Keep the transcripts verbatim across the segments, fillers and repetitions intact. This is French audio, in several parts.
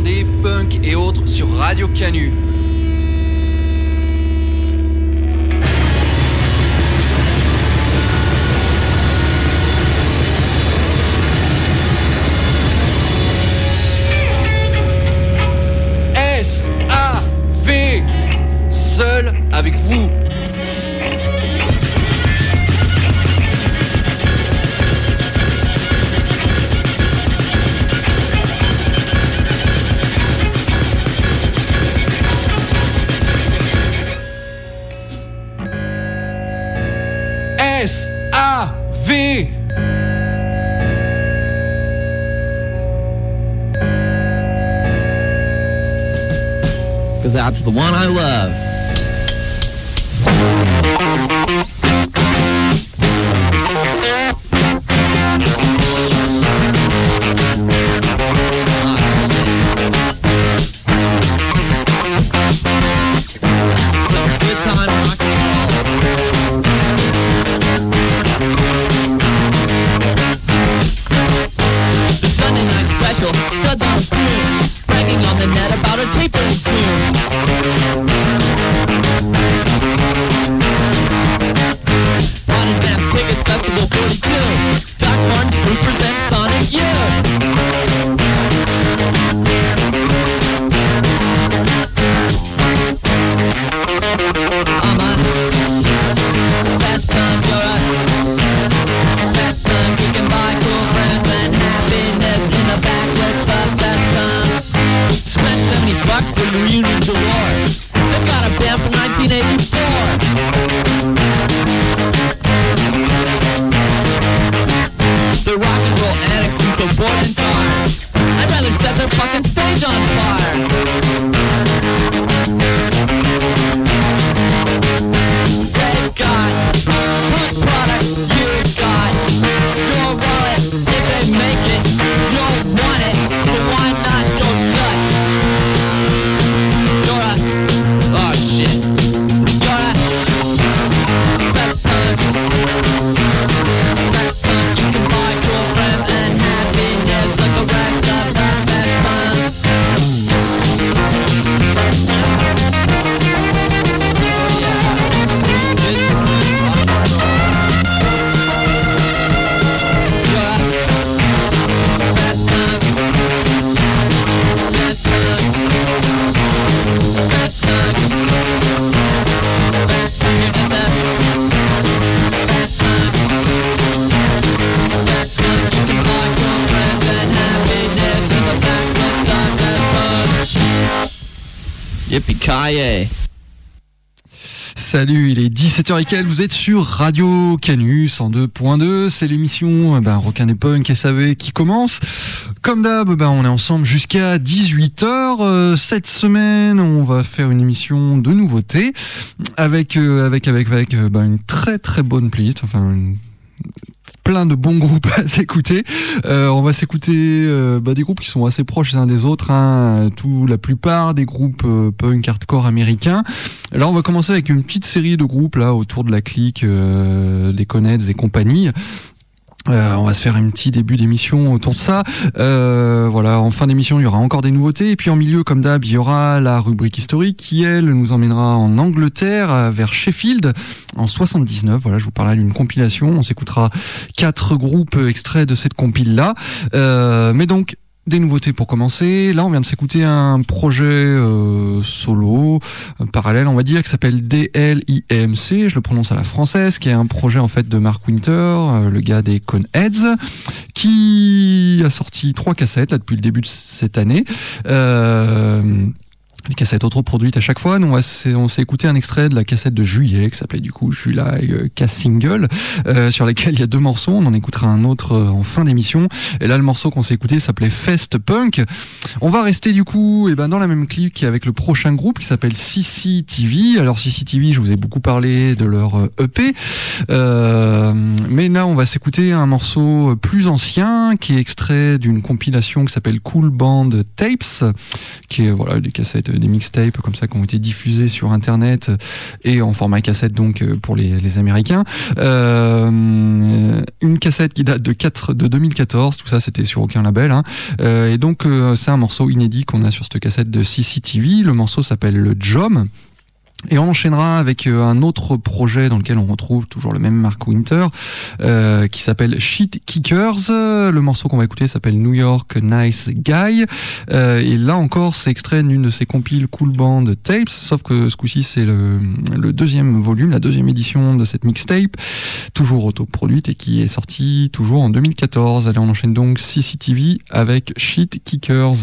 Indé, punk et autres sur Radio Canu. S A V, seul avec vous. S A V. Goes out to the one I love. Suds on spoon, bragging on the net about a tapering soon. Honest Mass Tickets Festival forty-two, Doc Martens Group presents Sonic Youth. I'm a fast punk, you're a fast punk, you can buy cool friends and happiness in the back with the best punks. Spent seventy bucks for the reunions award. They've got a band from nineteen eighty-four. The rock and roll addicts seem so bored and tired. I'd rather set their fucking stage on fire. They've got punk product, you got your wallet. If they make it, you'll want it. So why not go nut? You're a, oh shit. You're a best punk. Best punk, you can buy cool friends and happiness like the rest of the best punks. Yippee-ki-yay. Salut, il est dix-sept heures et quelques, vous êtes sur Radio Canu cent deux point deux, c'est l'émission ben, Rock and Punk S A V qui commence. Comme d'hab, ben, on est ensemble jusqu'à dix-huit heures. Euh, cette semaine, on va faire une émission de nouveautés avec, euh, avec, avec, avec euh, ben, une très très bonne playlist, enfin une... plein de bons groupes à s'écouter. Euh, on va s'écouter euh, bah, des groupes qui sont assez proches les uns des autres, hein, tout, la plupart des groupes euh, punk hardcore américains. Là, on va commencer avec une petite série de groupes là autour de la clique euh, des Connets et compagnie. Euh, on va se faire un petit début d'émission autour de ça. Euh, voilà, en fin d'émission, il y aura encore des nouveautés. Et puis en milieu, comme d'hab, il y aura la rubrique historique qui, elle, nous emmènera en Angleterre, vers Sheffield, en soixante-dix-neuf. Voilà, je vous parlerai d'une compilation. On s'écoutera quatre groupes extraits de cette compile-là. Euh, mais donc, des nouveautés pour commencer. Là, on vient de s'écouter un projet euh, solo, euh, parallèle, on va dire, qui s'appelle D L I M C, je le prononce à la française, qui est un projet en fait de Mark Winter, euh, le gars des Coneheads, qui a sorti trois cassettes là depuis le début de cette année. Euh, Les cassettes autoproduites à chaque fois. Nous, on, s'est, on s'est écouté un extrait de la cassette de juillet qui s'appelait du coup July euh, Cass Single, euh, sur lesquels il y a deux morceaux. On en écoutera un autre euh, en fin d'émission. Et là, le morceau qu'on s'est écouté s'appelait Fest Punk. On va rester du coup, et ben dans la même clique avec le prochain groupe qui s'appelle C C T V. Alors C C T V, je vous ai beaucoup parlé de leur euh, E P, euh, mais là, on va s'écouter un morceau plus ancien qui est extrait d'une compilation qui s'appelle Cool Band Tapes, qui est voilà des cassettes des mixtapes comme ça qui ont été diffusés sur internet et en format cassette donc pour les, les Américains. Euh, une cassette qui date de, quatre, de deux mille quatorze, tout ça c'était sur aucun label. Hein. Euh, et donc euh, c'est un morceau inédit qu'on a sur cette cassette de C C T V. Le morceau s'appelle le Jom. Et on enchaînera avec un autre projet dans lequel on retrouve toujours le même Mark Winter, euh, qui s'appelle Shit Kickers. Le morceau qu'on va écouter s'appelle New York Nice Guy. Euh, et là encore, c'est extrait d'une de ses compiles Cool Band Tapes, sauf que ce coup-ci, c'est le, le deuxième volume, la deuxième édition de cette mixtape, toujours autoproduite et qui est sortie toujours en deux mille quatorze. Allez, on enchaîne donc C C T V avec Shit Kickers.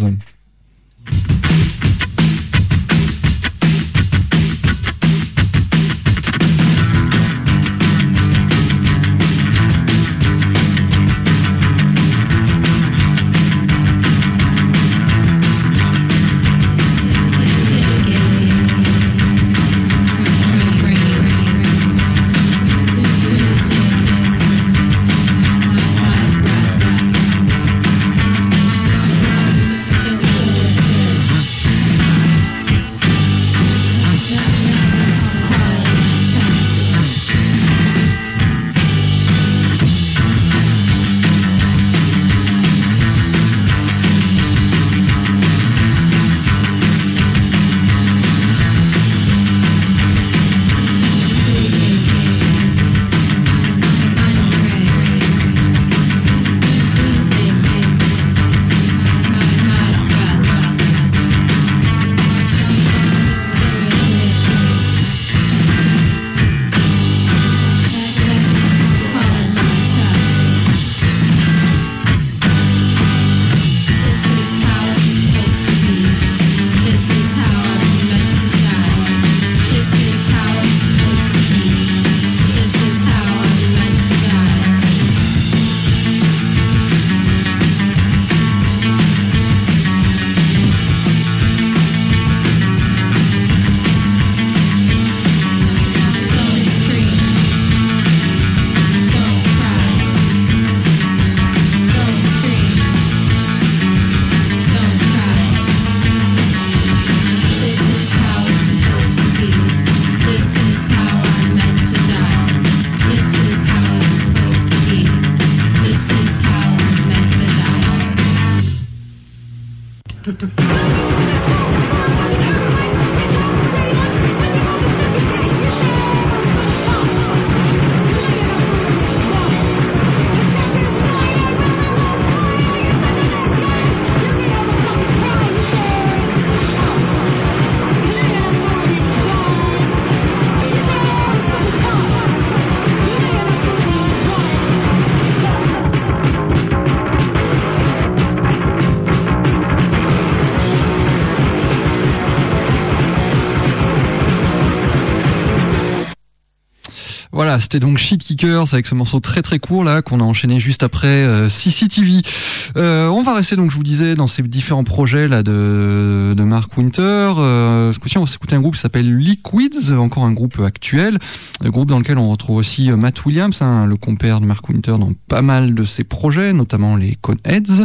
Voilà, c'était donc Shit Kickers avec ce morceau très très court là qu'on a enchaîné juste après euh, C C T V. Euh, on va rester donc, je vous disais, dans ces différents projets là de, de Mark Winter. Euh, ce coup-ci, on va s'écouter un groupe qui s'appelle Liquids, encore un groupe actuel, le groupe dans lequel on retrouve aussi Matt Williams, hein, le compère de Mark Winter dans pas mal de ses projets, notamment les Coneheads.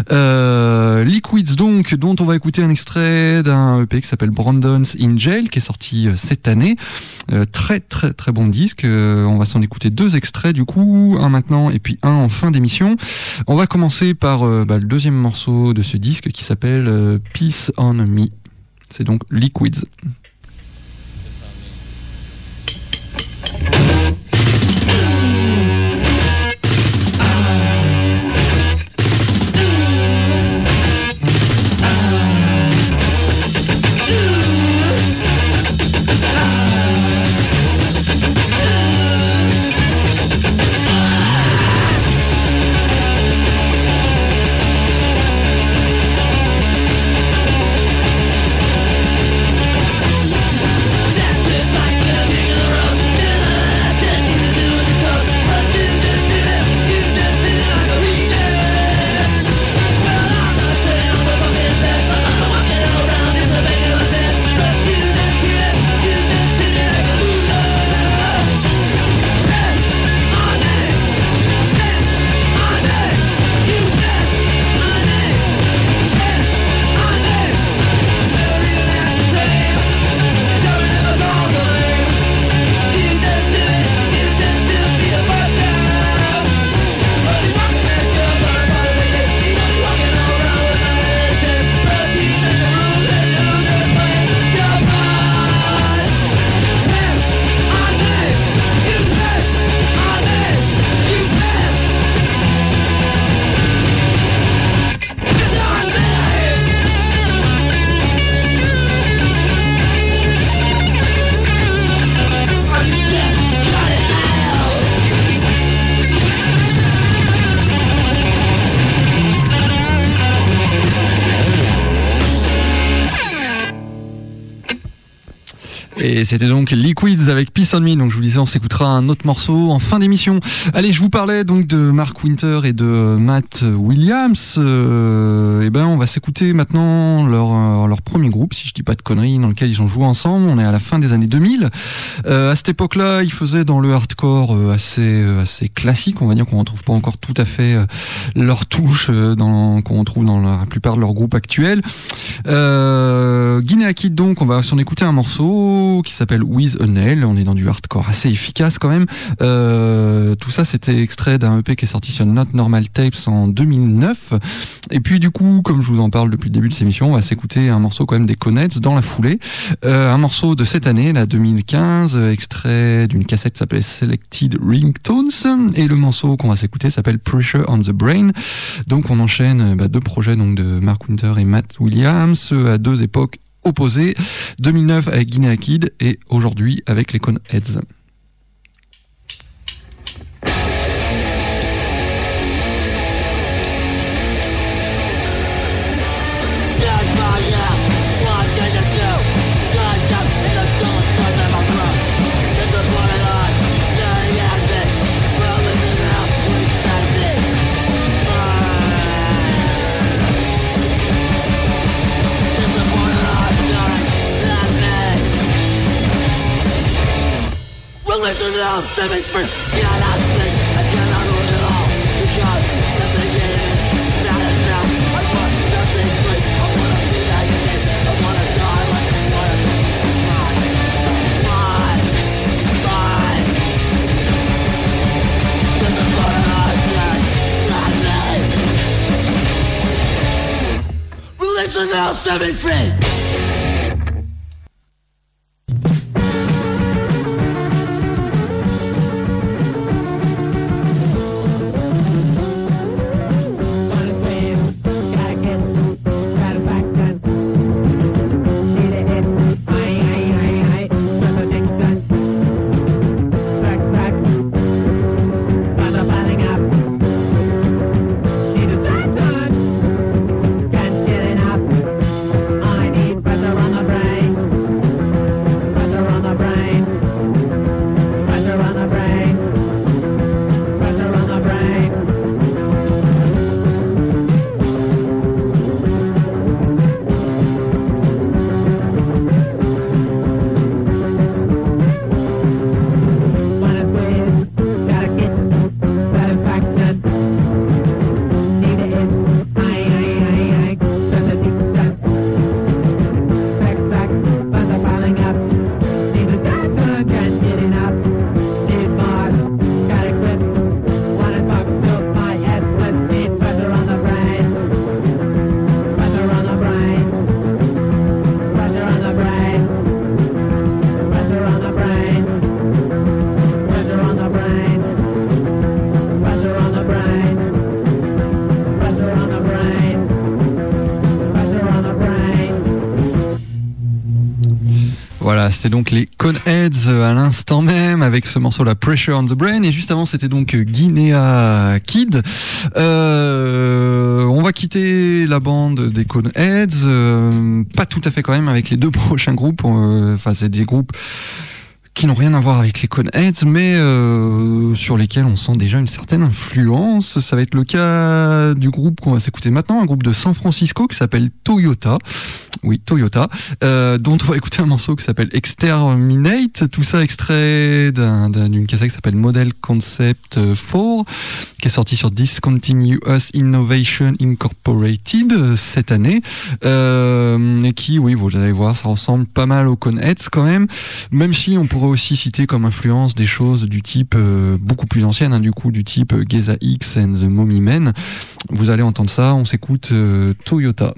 Euh, Liquids donc, dont on va écouter un extrait d'un E P qui s'appelle Brandon's in Jail, qui est sorti cette année. Euh, très très très bon disque. Euh, on va s'en écouter deux extraits du coup, un maintenant et puis un en fin d'émission. On va commencer par euh, bah, le deuxième morceau de ce disque qui s'appelle euh, Peace on Me. C'est donc Liquids. Et c'était donc Liquids avec Peace on Me. Donc je vous disais, on s'écoutera un autre morceau en fin d'émission. Allez, je vous parlais donc de Mark Winter et de Matt Williams. Euh, et ben, on va s'écouter maintenant leur leur premier groupe, si je dis pas de conneries, dans lequel ils ont joué ensemble. On est à la fin des années deux mille. Euh, à cette époque-là, ils faisaient dans le hardcore assez assez classique. On va dire qu'on retrouve pas encore tout à fait leur touche dans qu'on retrouve dans la plupart de leurs groupes actuels. Euh, Guinea Kid, donc, on va s'en écouter un morceau qui s'appelle With a Nail. On est dans du hardcore assez efficace quand même. Euh, tout ça, c'était extrait d'un E P qui est sorti sur Not Normal Tapes en deux mille neuf. Et puis du coup, comme je vous en parle depuis le début de cette émission, on va s'écouter un morceau quand même des Coneheads dans la foulée. Euh, un morceau de cette année, la deux mille quinze, extrait d'une cassette qui s'appelle Selected Ringtones. Et le morceau qu'on va s'écouter s'appelle Pressure on the Brain. Donc on enchaîne bah, deux projets donc de Mark Winter et Matt Williams à deux époques opposées. deux mille neuf avec Guinea Kid et aujourd'hui avec les Coneheads. Listen now, set me free. Cannot think, I cannot lose it all. Because nothing is not enough. I want nothing free. I wanna be like this. I wanna die like I wanna be. Why? Why? This is what I said. Not me. Listen now, set me free. Voilà, c'était donc les Coneheads à l'instant même avec ce morceau la Pressure on the Brain, et juste avant c'était donc Guinea Kid. Euh, on va quitter la bande des Coneheads, euh, pas tout à fait quand même avec les deux prochains groupes. Euh, enfin c'est des groupes qui n'ont rien à voir avec les Coneheads, mais euh, sur lesquels on sent déjà une certaine influence. Ça va être le cas du groupe qu'on va s'écouter maintenant, un groupe de San Francisco qui s'appelle Toyota. Oui, Toyota, euh, dont on va écouter un morceau qui s'appelle Exterminate. Tout ça extrait d'un, d'un, d'une cassette qui s'appelle Model Concept quatre, qui est sortie sur Discontinuous Innovation Incorporated cette année, euh, et qui, oui, vous allez voir, ça ressemble pas mal aux Coneheads quand même, même si on pourrait aussi citer comme influence des choses du type euh, beaucoup plus anciennes, hein, du coup, du type Geza X and the Mommy Men. Vous allez entendre ça, on s'écoute euh, Toyota.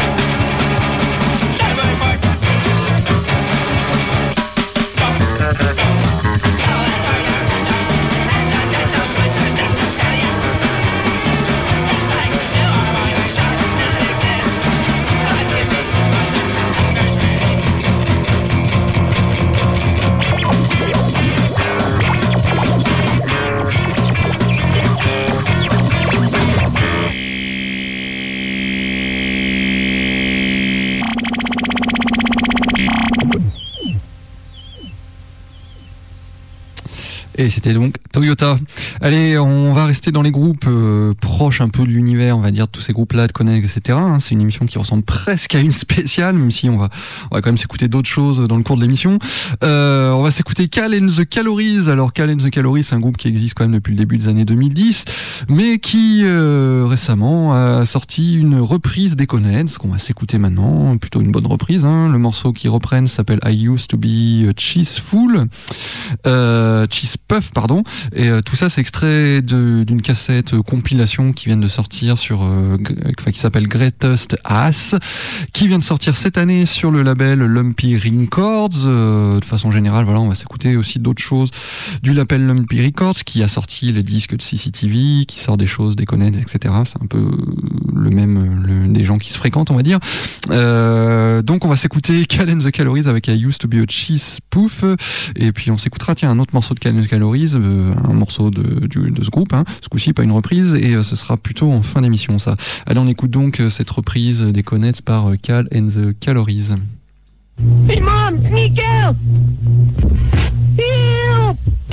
We'll be right back. Et c'était donc Toyota. Allez, on va rester dans les groupes euh, proches un peu de l'univers, on va dire, de tous ces groupes-là, de Connect, et cetera. Hein, c'est une émission qui ressemble presque à une spéciale, même si on va, on va quand même s'écouter d'autres choses dans le cours de l'émission. Euh, on va s'écouter Cal and the Calories. Alors, Cal and the Calories, c'est un groupe qui existe quand même depuis le début des années deux mille dix, mais qui euh, récemment a sorti une reprise des Connect, qu'on va s'écouter maintenant, plutôt une bonne reprise. Hein. Le morceau qu'ils reprennent s'appelle I Used to Be Cheeseful. Euh, Cheese Puff, pardon, et euh, tout ça c'est extrait de, d'une cassette euh, compilation qui vient de sortir sur, euh, g- qui s'appelle Greatest Ass, qui vient de sortir cette année sur le label Lumpy Records. Euh, de façon générale, voilà, on va s'écouter aussi d'autres choses du label Lumpy Records, qui a sorti les disques de C C T V, qui sort des choses, des Connect, et cetera. C'est un peu le même, le, des gens qui se fréquentent, on va dire. Euh, donc on va s'écouter Cal and the Calories avec I Used to Be a Cheese Puff, et puis on s'écoutera tiens un autre morceau de Cal and the Calories, euh, un morceau de, du, de ce groupe, hein, ce coup-ci pas une reprise, et euh, ce sera plutôt en fin d'émission ça. Allez, on écoute donc euh, cette reprise des Connect par euh, Cal and the Calories. Hey mom, sneak out! Help!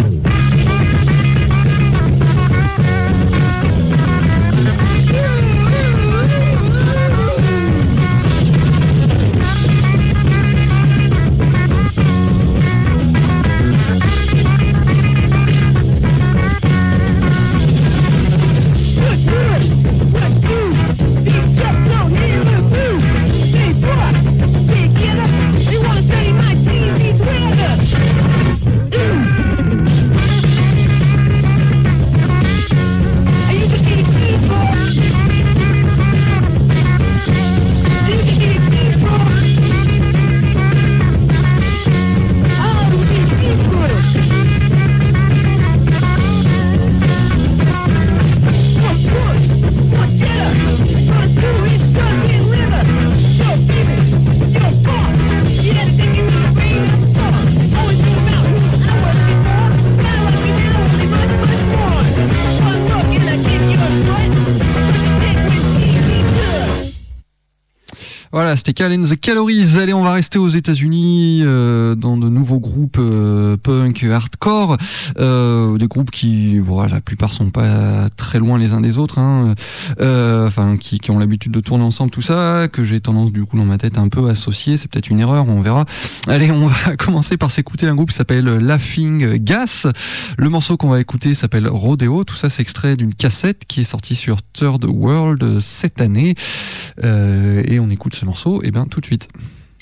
Voilà, c'était Cal and the Calories. Allez, on va rester aux États-Unis euh, dans de nouveaux groupes euh, punk, hardcore, euh, des groupes qui, voilà, la plupart sont pas très loin les uns des autres, hein, euh, enfin qui, qui ont l'habitude de tourner ensemble, tout ça, que j'ai tendance du coup dans ma tête un peu associer. C'est peut-être une erreur, on verra. Allez, on va commencer par s'écouter un groupe qui s'appelle Laughing Gas. Le morceau qu'on va écouter s'appelle Rodeo. Tout ça, c'est extrait d'une cassette qui est sortie sur Third World cette année, euh, et on écoute ce morceau, et bien tout de suite.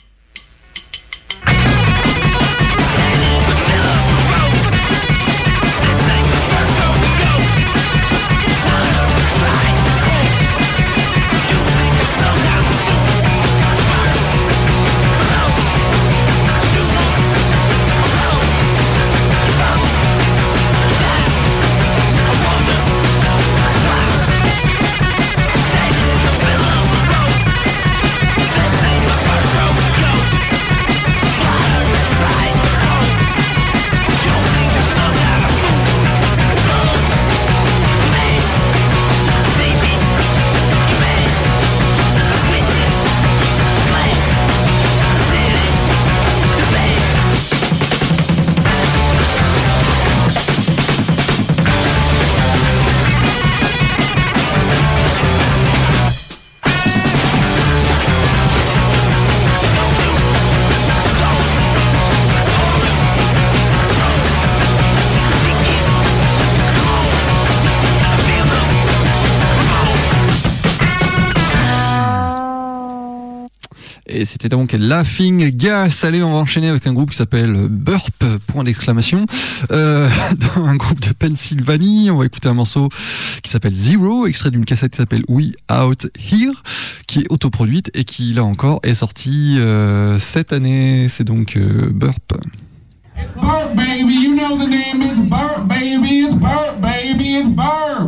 Et c'était donc Laughing Gas. Allez, on va enchaîner avec un groupe qui s'appelle Burp, point d'exclamation. Euh, dans un groupe de Pennsylvanie, on va écouter un morceau qui s'appelle Zero, extrait d'une cassette qui s'appelle We Out Here, qui est autoproduite et qui, là encore, est sortie euh, cette année. C'est donc euh, Burp. It's Burp, baby, you know the name, it's Burp, baby, it's Burp, baby, it's Burp.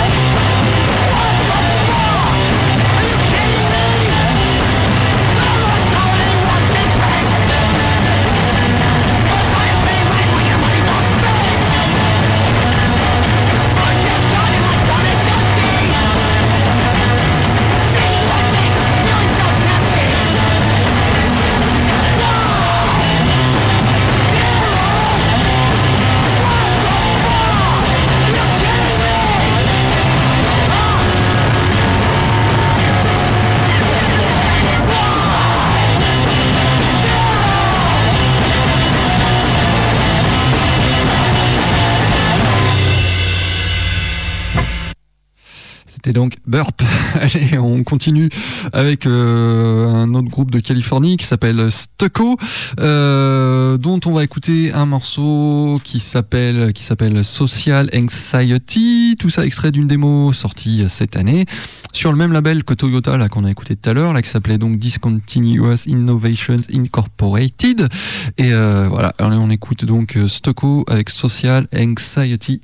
Are you kidding me? C'était donc Burp. Allez, on continue avec euh, un autre groupe de Californie qui s'appelle Stucco, euh, dont on va écouter un morceau qui s'appelle qui s'appelle Social Anxiety. Tout ça extrait d'une démo sortie cette année sur le même label que Toyota là qu'on a écouté tout à l'heure, là qui s'appelait donc Discontinuous Innovations Incorporated. Et euh, voilà, allez, on écoute donc Stucco avec Social Anxiety.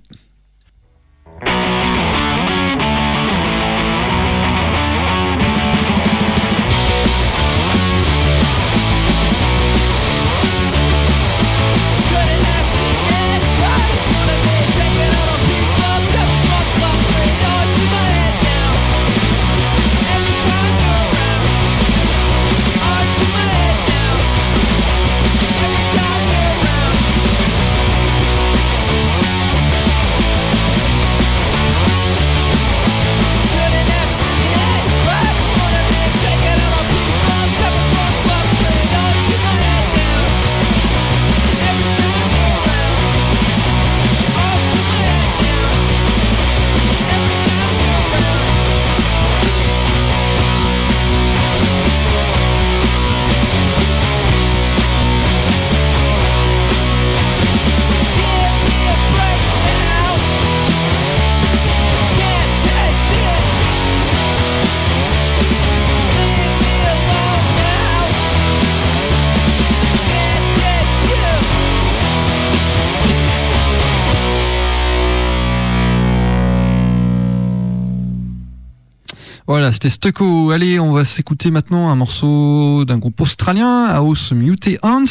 Voilà, c'était Stucco. Allez, on va s'écouter maintenant un morceau d'un groupe australien, House Mutants.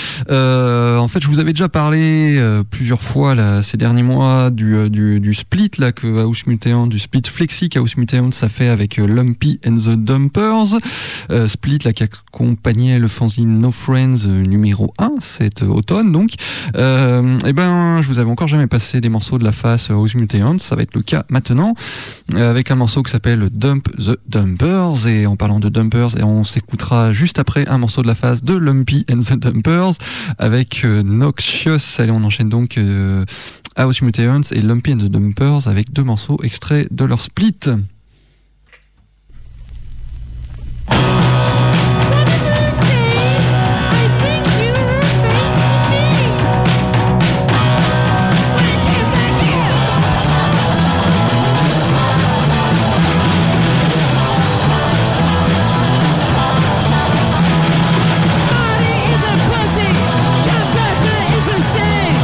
Euh, en fait, je vous avais déjà parlé euh, plusieurs fois là, ces derniers mois du, euh, du, du split là que House Mutants, du split Flexi qu'House Mutants a fait avec euh, Lumpy and the Dumpers. Euh, split là qui accompagnait le fanzine No Friends euh, numéro un cet automne. Donc, euh, et ben, je vous avais encore jamais passé des morceaux de la face House Mutants. Ça va être le cas maintenant euh, avec un morceau qui s'appelle Dump The Dumpers, et en parlant de Dumpers, et on s'écoutera juste après un morceau de la phase de Lumpy and the Dumpers avec euh, Noxious. Allez, on enchaîne donc euh, House Mutants et Lumpy and the Dumpers avec deux morceaux extraits de leur split.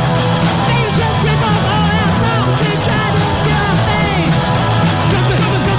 Just rip off all our songs and try to steal our fame.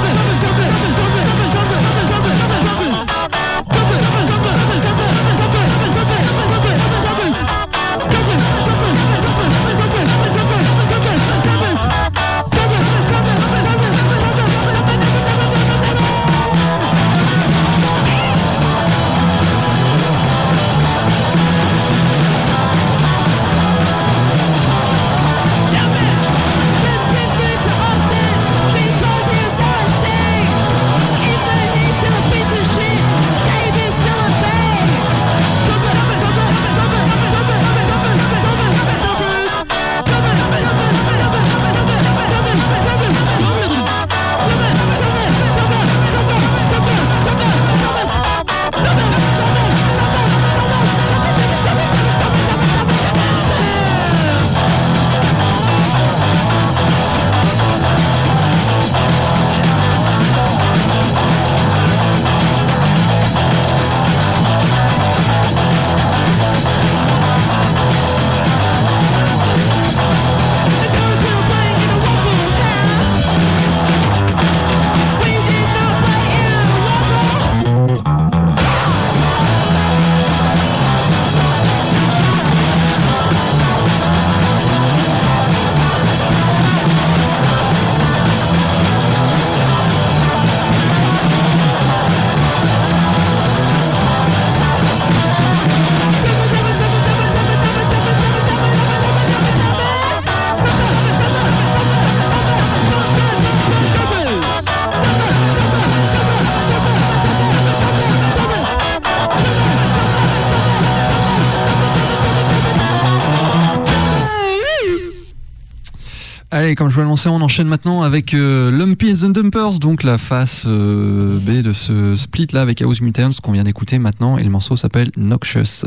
Allez, comme je vous l'annonçais, on enchaîne maintenant avec euh, Lumpy and the Dumpers, donc la face euh, B de ce split là avec House Mutants qu'on vient d'écouter maintenant, et le morceau s'appelle Noxious.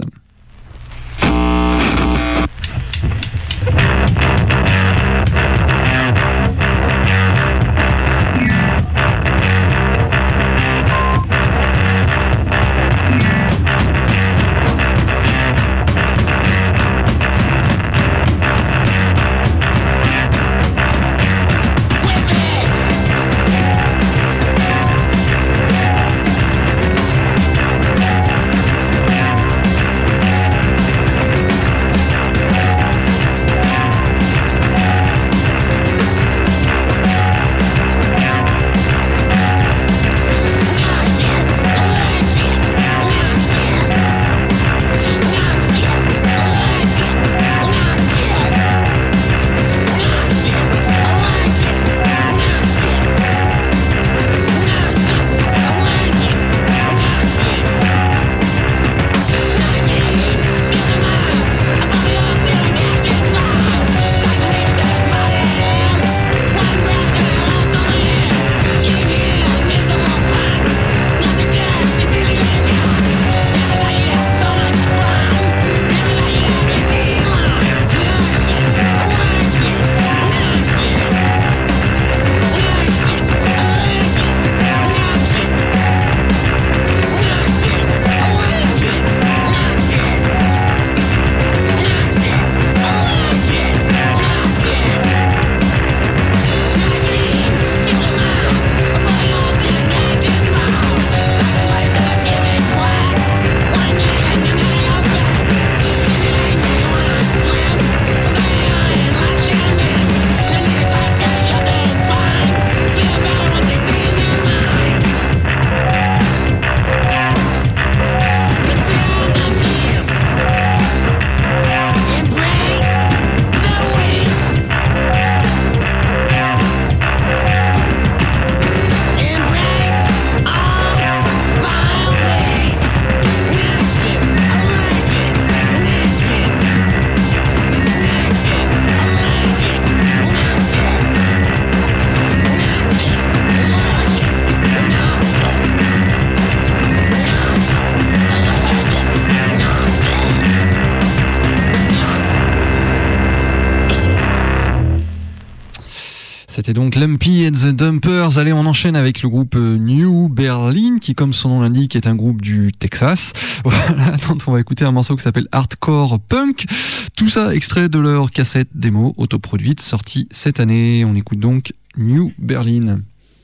C'était donc Lumpy and the Dumpers. Allez, on enchaîne avec le groupe New Berlin, qui, comme son nom l'indique, est un groupe du Texas. Voilà, dont on va écouter un morceau qui s'appelle Hardcore Punk. Tout ça extrait de leur cassette démo autoproduite, sortie cette année. On écoute donc New Berlin.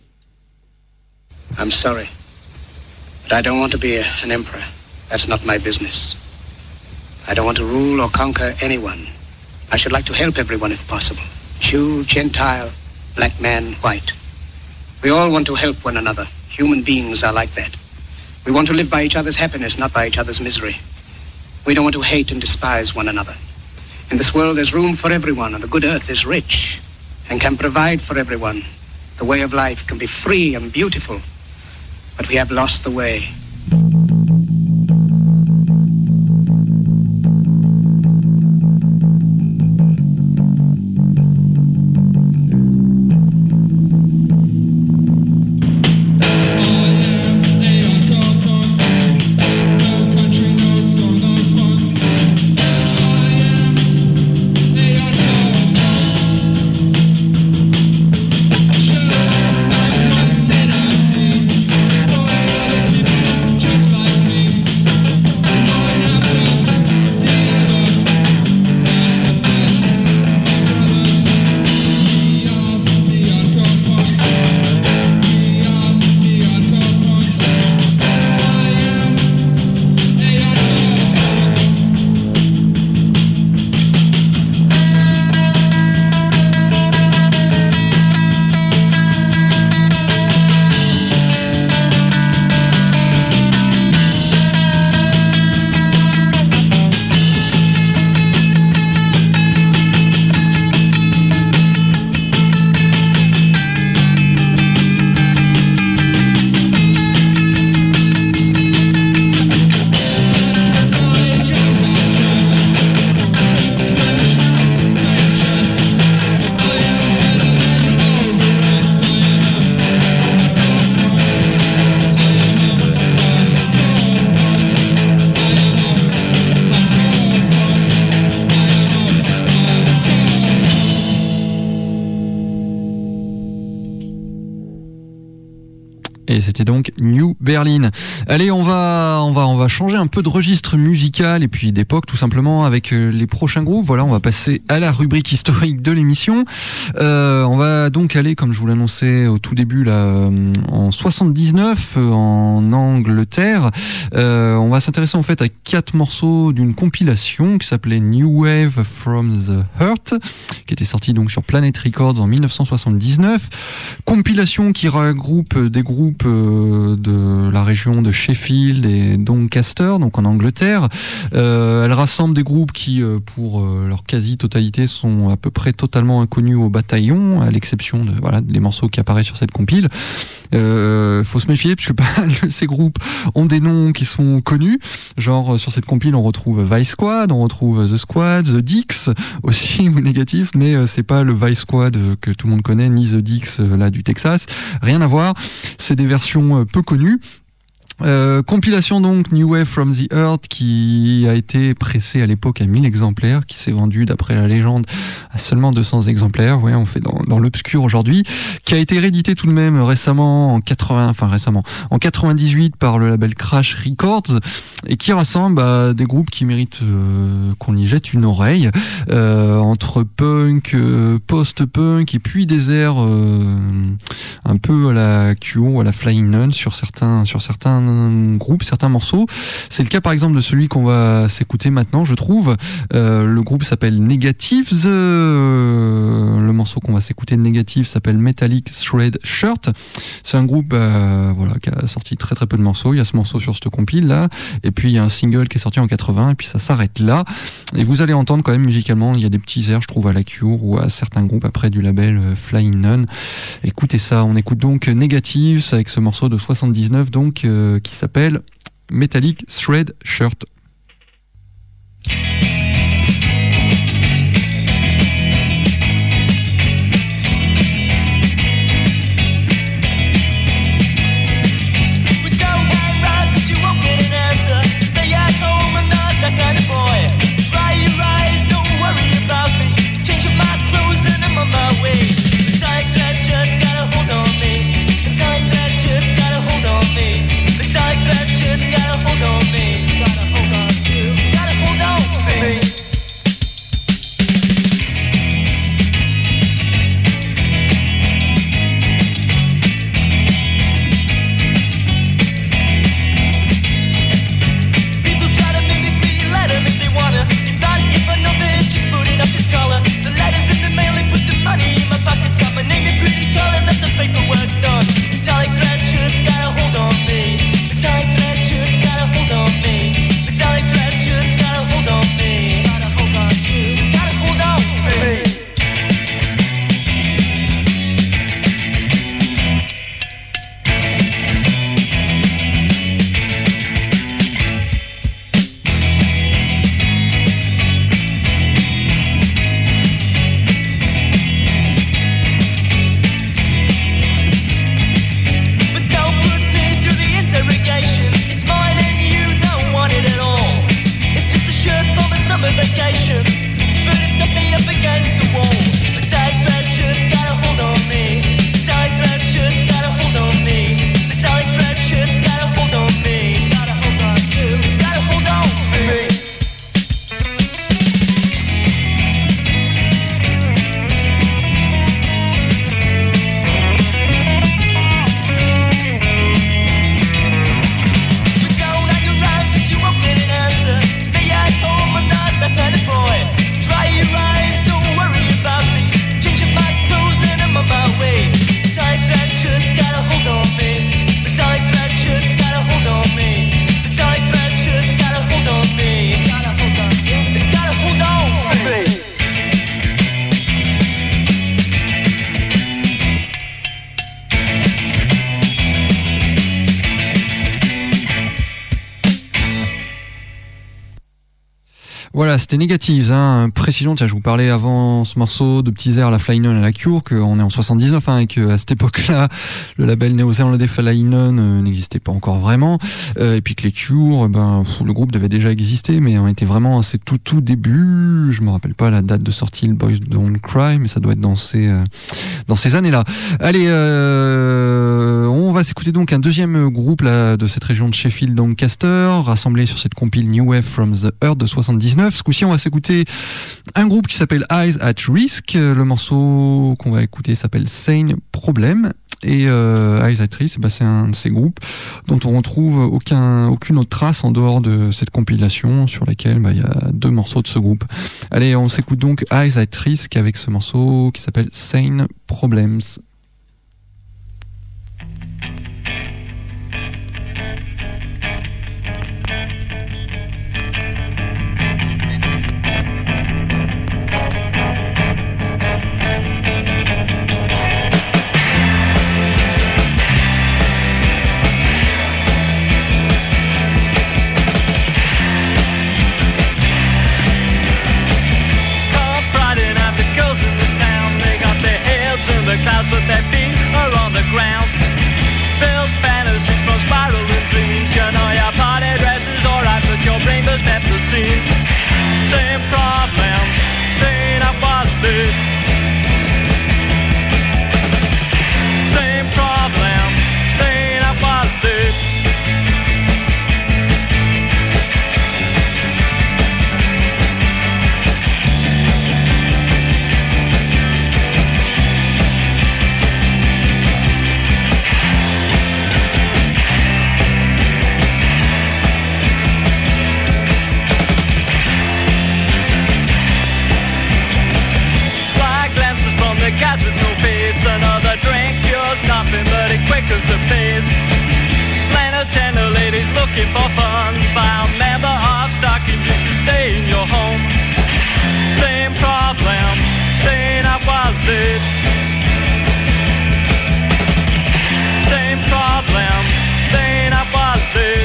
I'm sorry, but I don't want to be a, an emperor. That's not my business. I don't want to rule or conquer anyone. I should like to help everyone if possible. Jew, Gentile, black man, white. We all want to help one another. Human beings are like that. We want to live by each other's happiness, not by each other's misery. We don't want to hate and despise one another. In this world there's room for everyone, and the good earth is rich and can provide for everyone. The way of life can be free and beautiful, but we have lost the way. Et c'était donc New Berlin. Allez, on va, on va, on va changer un peu de registre musical et puis d'époque tout simplement avec les prochains groupes. Voilà, on va passer à la rubrique historique de l'émission. Euh, on va donc aller, comme je vous l'annonçais au tout début, là, en soixante-dix-neuf, en Angleterre. Euh, on va s'intéresser en fait à quatre morceaux d'une compilation qui s'appelait New Wave from the Heart, qui était sortie donc sur Planet Records en mille neuf cent soixante-dix-neuf. Compilation qui regroupe des groupes de la région de Sheffield et Doncaster, donc en Angleterre. Euh, elle rassemble des groupes qui, pour leur quasi-totalité, sont à peu près totalement inconnus au bataillon, à l'exception de voilà des morceaux qui apparaissent sur cette compile. Euh, faut se méfier parce que pas mal de ces groupes ont des noms qui sont connus. Genre sur cette compile, on retrouve Vice Squad, on retrouve The Squad, The Dicks aussi ou Negatives, mais c'est pas le Vice Squad que tout le monde connaît, ni The Dicks là du Texas. Rien à voir. C'est des versions peu connues. Euh, compilation donc New Wave from the Earth qui a été pressée à l'époque à mille exemplaires, qui s'est vendu d'après la légende à seulement deux cents exemplaires. Ouais, on fait dans, dans l'obscur aujourd'hui, qui a été réédité tout de même récemment en quatre-vingts, enfin récemment en quatre-vingt-dix-huit par le label Crash Records et qui rassemble bah, des groupes qui méritent euh, qu'on y jette une oreille euh, entre punk, euh, post-punk et puis des airs euh, un peu à la Cure, à la Flying Nun sur certains sur certains groupe, certains morceaux. C'est le cas par exemple de celui qu'on va s'écouter maintenant, je trouve. Euh, le groupe s'appelle Negatives. Euh, le morceau qu'on va s'écouter de Negatives s'appelle Metallic Thread Shirt. C'est un groupe euh, voilà, qui a sorti très très peu de morceaux. Il y a ce morceau sur cette compile là, et puis il y a un single qui est sorti en quatre-vingts, et puis ça s'arrête là. Et vous allez entendre quand même musicalement, il y a des petits airs, je trouve, à la Cure ou à certains groupes après du label Flying Nun. Écoutez ça, on écoute donc Negatives avec ce morceau de soixante-dix-neuf donc euh, qui s'appelle Metallic Thread Shirt. It's got a hold on me, it's got a hold on you, it's got a hold on me. Voilà, c'était Negatives, hein. Précision, tiens, je vous parlais avant ce morceau de petits airs, la Flynon à la Cure, qu'on est en soixante-dix-neuf, hein, et qu'à cette époque-là, le label néo-zélandais Flynon euh, n'existait pas encore vraiment, euh, et puis que les Cure, ben, pff, le groupe devait déjà exister, mais on était vraiment à ses tout tout débuts. Je me rappelle pas la date de sortie, le Boys Don't Cry, mais ça doit être dans ces, euh, dans ces années-là. Allez, euh, on va s'écouter donc un deuxième groupe là, de cette région de Sheffield, Doncaster, rassemblé sur cette compile New Wave from the Earth de soixante-dix-neuf. Ce coup-ci, on va s'écouter un groupe qui s'appelle Eyes at Risk. Le morceau qu'on va écouter s'appelle Sane Problem. Et euh, Eyes at Risk, bah, c'est un de ces groupes dont on retrouve aucun, aucune autre trace en dehors de cette compilation sur laquelle bah, il y a deux morceaux de ce groupe. Allez, on s'écoute donc Eyes at Risk avec ce morceau qui s'appelle Sane Problems. Clouds, but their feet are on the ground. Build fantasies from spiraling dreams. You know your party dress is alright, but your brain doesn't have to see. Same problem, staying up all late. Same problem, staying up all late. Guys with no face, another drink cures nothing but it quickens the pace. Slender tender ladies looking for fun. By a member of stockings, you should stay in your home. Same problem, staying up while late. Same problem, staying up while late.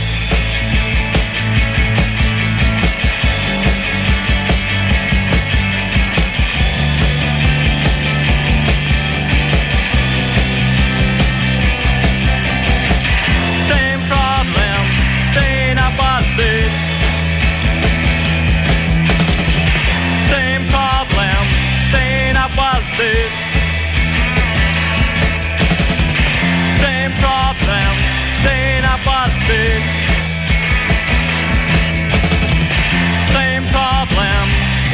Same problem, staying up while late. Same problem, staying up while late. Same problem.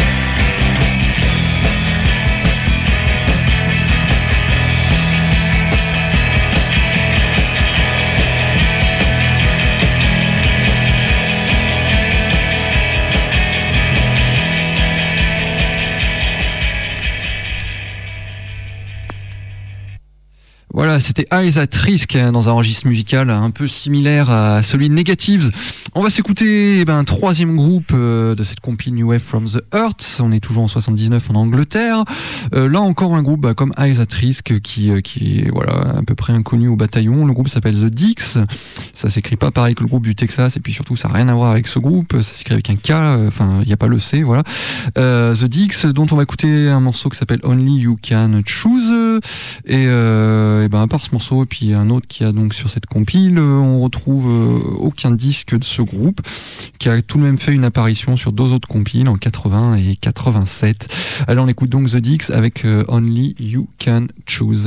Voilà, c'était Eyes at Risk dans un registre musical un peu similaire à celui de Negatives. On va s'écouter eh ben, un troisième groupe euh, de cette compile New Wave from the Earth. On est toujours en soixante-dix-neuf en Angleterre. Euh, là encore un groupe bah, comme Eyes at Risk qui, euh, qui est voilà, à peu près inconnu au bataillon. Le groupe s'appelle The Dicks. Ça s'écrit pas pareil que le groupe du Texas et puis surtout ça n'a rien à voir avec ce groupe. Ça s'écrit avec un K, enfin euh, il n'y a pas le C, voilà. Euh, The Dicks dont on va écouter un morceau qui s'appelle Only You Can Choose. Et, euh, et ben à part ce morceau et puis un autre qui a donc sur cette compile, on retrouve euh, aucun disque de ce groupe qui a tout de même fait une apparition sur deux autres compiles en quatre-vingts et quatre-vingt-sept. Alors on écoute donc The Dicks avec euh, Only You Can Choose.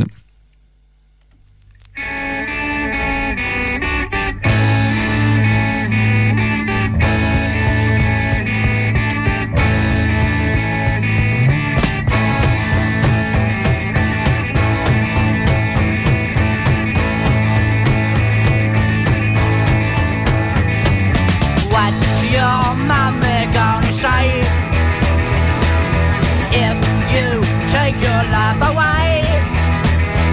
What's your mama gonna say if you take your life away?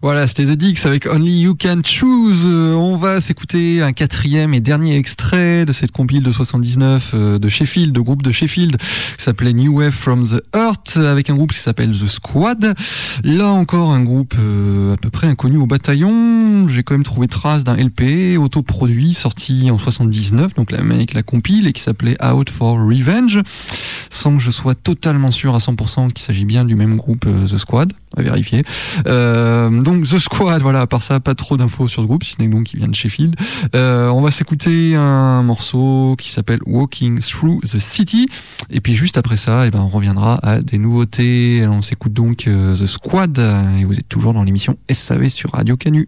Voilà, c'était The Dicks avec Only You Can Choose. Euh, on va s'écouter un quatrième et dernier extrait de cette compile de soixante-dix-neuf euh, de Sheffield, de groupe de Sheffield, qui s'appelait New Wave from the Earth, avec un groupe qui s'appelle The Squad. Là encore, un groupe euh, à peu près inconnu au bataillon. J'ai quand même trouvé trace d'un L P autoproduit sorti en soixante-dix-neuf, donc la même année que la compile, et qui s'appelait Out for Revenge, sans que je sois totalement sûr à cent pour cent qu'il s'agit bien du même groupe euh, The Squad, à vérifier. Euh, donc The Squad, voilà, à part ça, pas trop d'infos sur ce groupe, si ce n'est donc qu'il vient de Sheffield. Euh, on va s'écouter un morceau qui s'appelle Walking Through the City, et puis juste après ça, eh ben, on reviendra à des nouveautés. On s'écoute donc euh, The Squad, et vous êtes toujours dans l'émission S A V sur Radio Canu.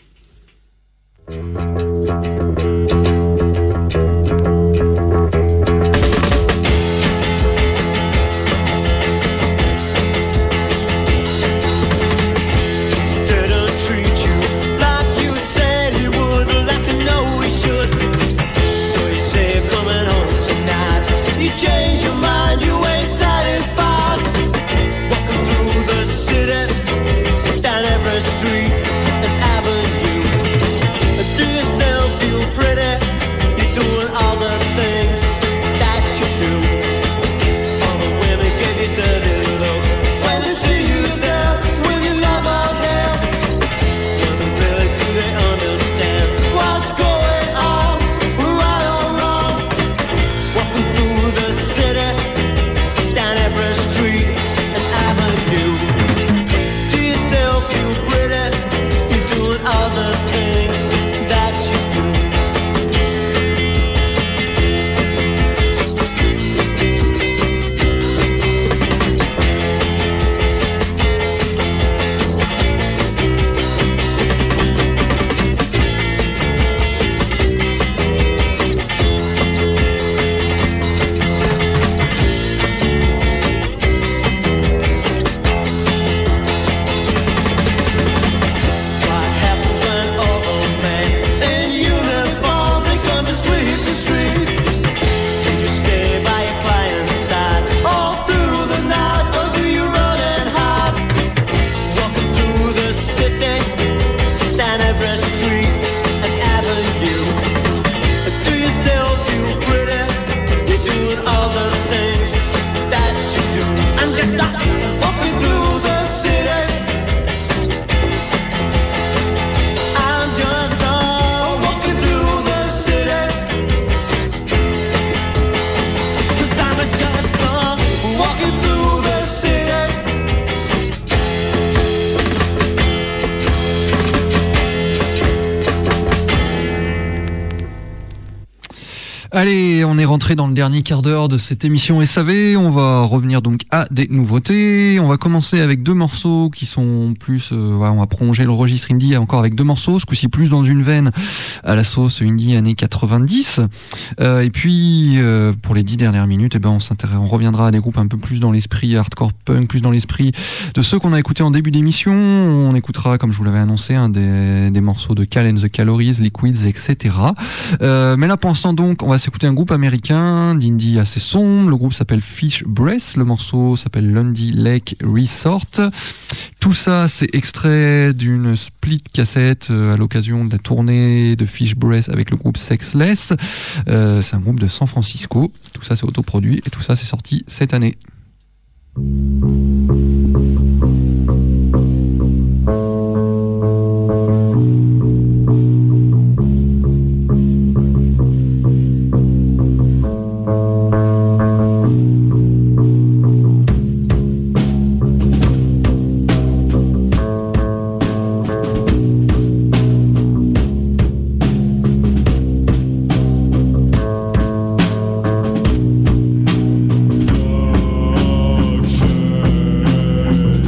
Change your mind, you ain't satisfied. Walking through the city, down every street and avenue. Do you still feel pretty? You're doing all the things that you do. All the women give you dirty looks when they see you there with your love out there. Wonder really, do they understand what's going on, right or wrong? Walking through the city, down every street and avenue. Do you still feel pretty? You're doing all the things that you do. What happens when all the men in uniforms they come to sweep the street? Do you stay by your client's side all through the night, or do you run and hide? Walking through the city, down every street and avenue. Do you still feel pretty? You're doing all the things that you do. I'm just not walking through the city. I'm just not walking through the city. 'Cause I'm just not walking through the city. Allez, on est rentré dans le dernier quart d'heure de cette émission S A V. On va revenir donc à des nouveautés. On va commencer avec deux morceaux qui sont plus... Euh, ouais, on va prolonger le registre indie encore avec deux morceaux, ce coup-ci plus dans une veine à la sauce indie années quatre-vingt-dix. Euh, et puis, euh, pour les dix dernières minutes, eh ben, on, s'intéresse, on reviendra à des groupes un peu plus dans l'esprit hardcore punk, plus dans l'esprit de ceux qu'on a écoutés en début d'émission. On écoutera, comme je vous l'avais annoncé, un des, des morceaux de Cal and the Calories, Liquids, et cetera. Euh, mais là, pour l'instant, donc, on va s'écouter un groupe américain d'indie assez sombre. Le groupe s'appelle Fish Breath. Le morceau s'appelle Lundy Lake Resort. Tout ça, c'est extrait d'une split cassette euh, à l'occasion de la tournée de Fish Breath avec le groupe Sexless. Euh, c'est un groupe de San Francisco. Tout ça, c'est autoproduit et tout ça, c'est sorti cette année. Touch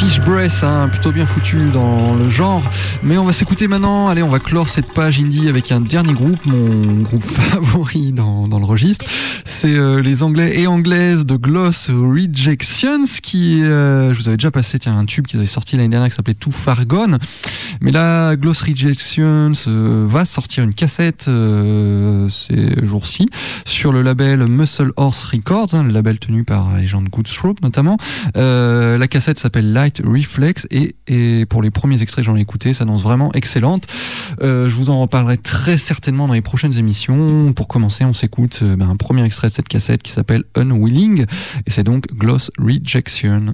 Fish Breath, hein, plutôt bien foutu dans le genre. Mais on va s'écouter maintenant, allez, on va clore cette page indie avec un dernier groupe, mon groupe favori dans, dans le registre. C'est euh, les Anglais et Anglaises de Gloss Rejections qui, euh, je vous avais déjà passé tiens, un tube qu'ils avaient sorti l'année dernière qui s'appelait Too Far Gone. Mais là, Gloss Rejections euh, va sortir une cassette euh, ces jours-ci sur le label Muscle Horse Records, hein, le label tenu par les gens de Goodstrope notamment. Euh, la cassette s'appelle Light Reflex et, et pour les premiers extraits que j'en ai écouté, ça annonce vraiment excellente. Euh, je vous en reparlerai très certainement dans les prochaines émissions. Pour commencer, on s'écoute euh, ben, un premier extrait de cette cassette qui s'appelle Unwilling et c'est donc Gloss Rejection.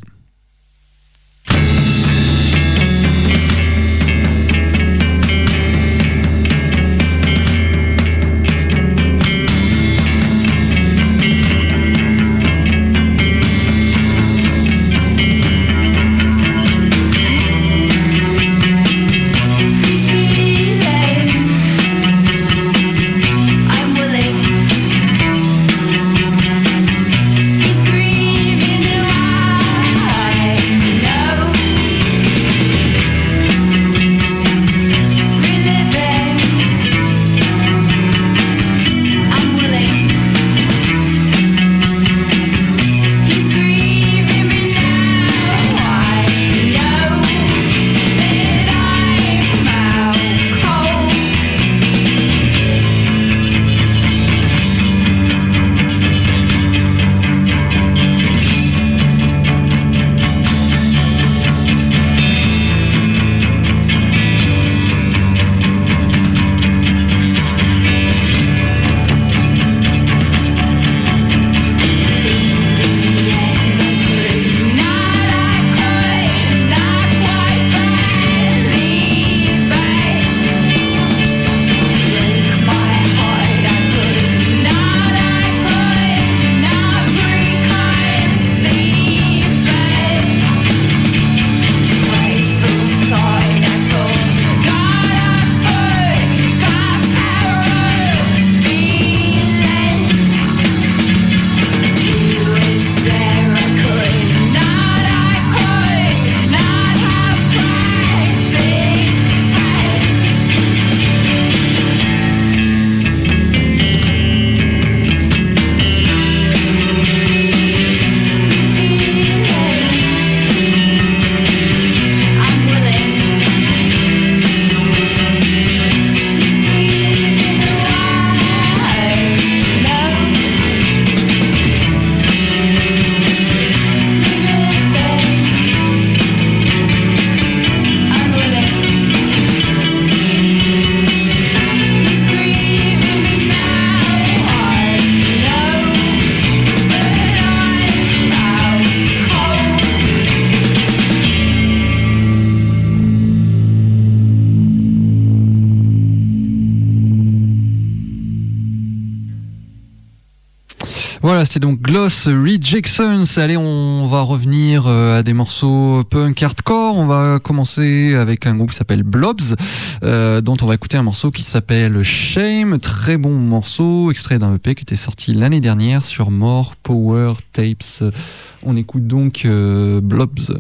Voilà, c'était donc Gloss Rejections. Allez, on va revenir à des morceaux punk hardcore. On va commencer avec un groupe qui s'appelle Blobs, euh, dont on va écouter un morceau qui s'appelle Shame. Très bon morceau, extrait d'un E P qui était sorti l'année dernière sur More Power Tapes. On écoute donc euh, Blobs.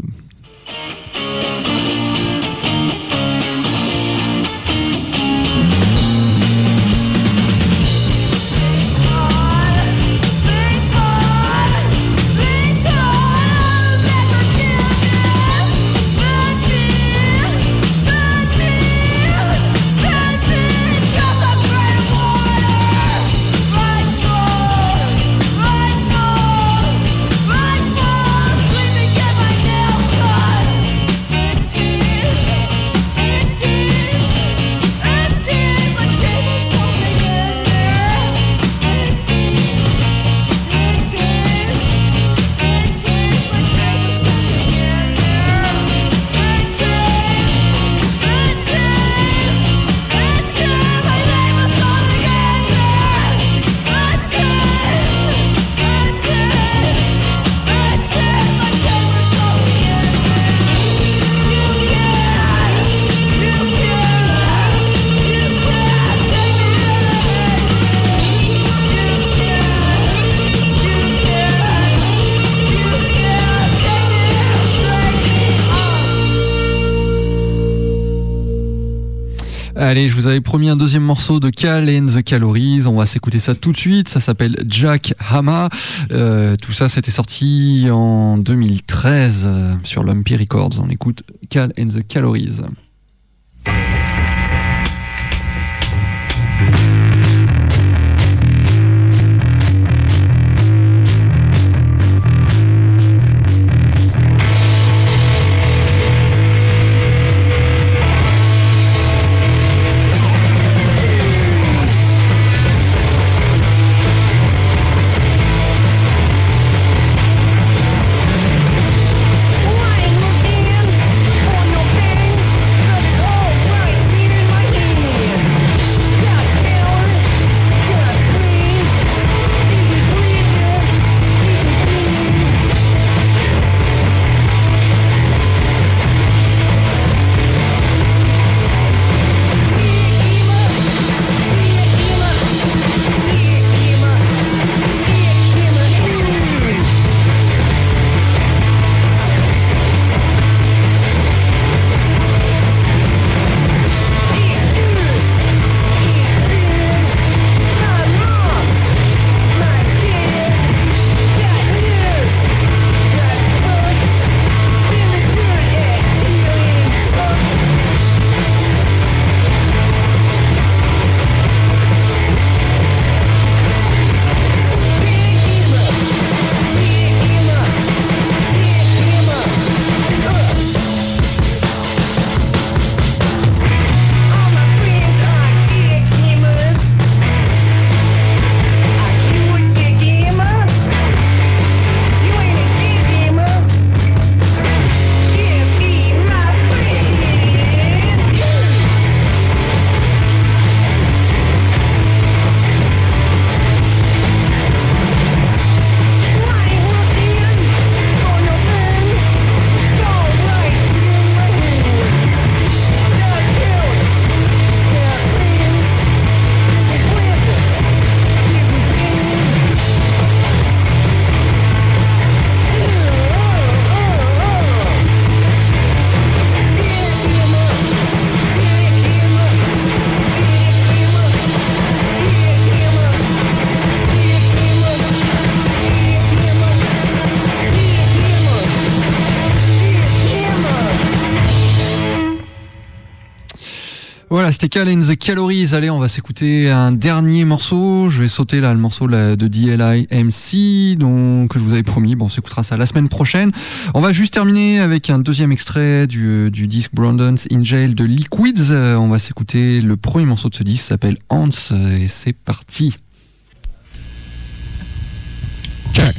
Right, Allez, je vous avais promis un deuxième morceau de Cal and the Calories. On va s'écouter ça tout de suite. Ça s'appelle Jack Hama. Euh, tout ça, c'était sorti en deux mille treize euh, sur Lumpy Records. On écoute Cal and the Calories. Voilà, c'était Cal and the Calories. Allez, on va s'écouter un dernier morceau. Je vais sauter là le morceau là, de D L I M C, donc que je vous avais promis. Bon, on s'écoutera ça la semaine prochaine. On va juste terminer avec un deuxième extrait du, du disque Brandon's in Jail de Liquids. On va s'écouter le premier morceau de ce disque, s'appelle Ants, et c'est parti. Check.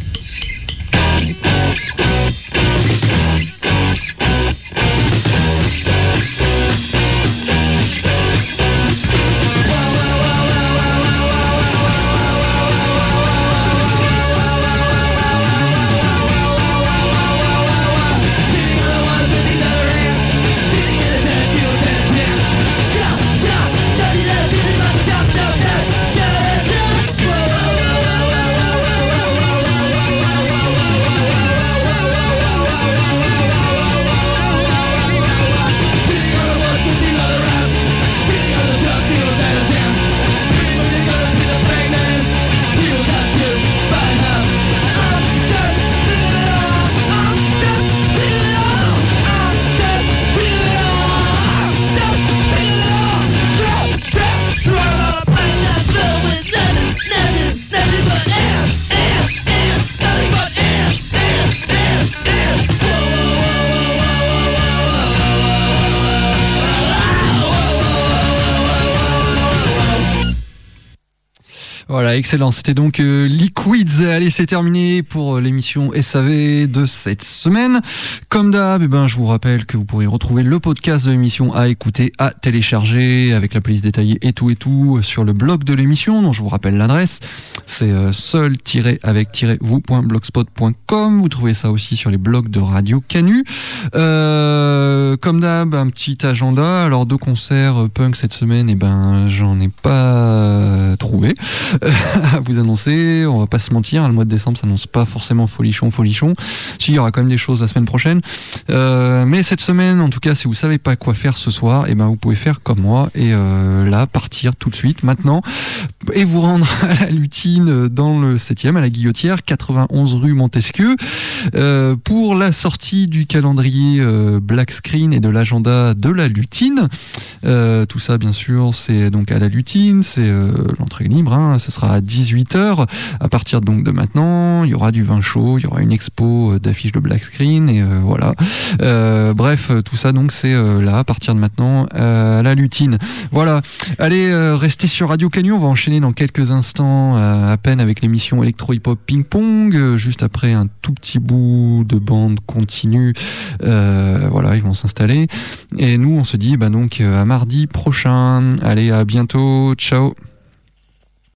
Voilà, excellent. C'était donc euh, Liquids. Allez, c'est terminé pour euh, l'émission S A V de cette semaine. Comme d'hab, eh ben, je vous rappelle que vous pourrez retrouver le podcast de l'émission à écouter, à télécharger, avec la playlist détaillée et tout et tout sur le blog de l'émission, dont je vous rappelle l'adresse. C'est euh, seul-avec-vous point blogspot point com. Vous trouvez ça aussi sur les blogs de Radio Canu. Euh, comme d'hab, un petit agenda. Alors deux concerts punk cette semaine, et ben j'en ai pas trouvé à vous annoncer. On va pas se mentir, hein, le mois de décembre s'annonce pas forcément folichon, folichon. Si, il y aura quand même des choses la semaine prochaine. Euh, mais cette semaine, en tout cas, si vous savez pas quoi faire ce soir, et ben vous pouvez faire comme moi et euh, là partir tout de suite, maintenant, et vous rendre à la Lutine dans le septième, à la Guillotière, quatre-vingt-onze rue Montesquieu, euh, pour la sortie du calendrier euh, Black Screen et de l'agenda de la Lutine. Euh, tout ça, bien sûr, c'est donc à la Lutine, c'est euh, l'entrée libre, hein, ce sera à dix-huit heures. À partir donc de maintenant, il y aura du vin chaud, il y aura une expo d'affiches de Black Screen, et euh, voilà. Euh, bref, tout ça donc c'est euh, là, à partir de maintenant, euh, à la Lutine. Voilà. Allez, euh, restez sur Radio Canu, on va enchaîner dans quelques instants euh, à peine avec l'émission Electro Hip Hop Ping Pong, euh, juste après un tout petit bout de bande continue. Euh, voilà, ils vont s'installer. Et nous, on se dit bah donc à mardi prochain. Allez, à bientôt. Ciao.